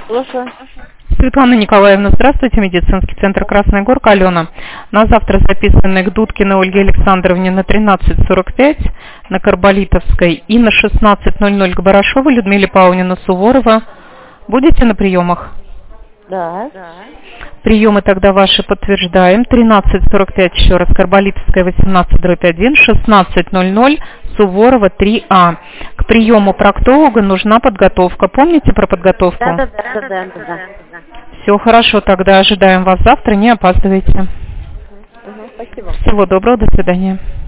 Слушаю. Светлана Николаевна, здравствуйте, медицинский центр Красная Горка, Алена. На завтра записаны к Дудкиной Ольге Александровне на 13:45 на Карболитовской и на 16:00 к Барашовой Людмиле Павловне Суворова. Будете на приемах? Да. Приемы тогда ваши подтверждаем. 13:45 еще раз, Карболитовская 18/1, 16:00, Суворова 3А. К приему проктолога нужна подготовка. Помните про подготовку? Да. Все хорошо, тогда ожидаем вас завтра, не опаздывайте. Спасибо. Всего доброго, до свидания.